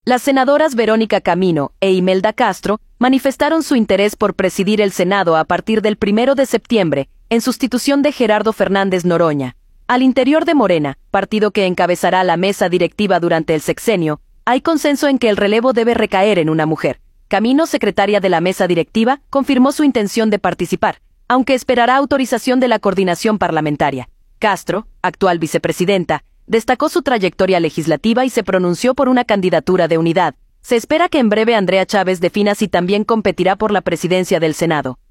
Las senadoras Verónica Camino e Imelda Castro manifestaron su interés por presidir el Senado a partir del 1 de septiembre, en sustitución de Gerardo Fernández Noroña. Al interior de Morena, partido que encabezará la mesa directiva durante el sexenio, hay consenso en que el relevo debe recaer en una mujer. Camino, secretaria de la mesa directiva, confirmó su intención de participar, aunque esperará autorización de la coordinación parlamentaria. Castro, actual vicepresidenta, destacó su trayectoria legislativa y se pronunció por una candidatura de unidad. Se espera que en breve Andrea Chávez defina si también competirá por la presidencia del Senado.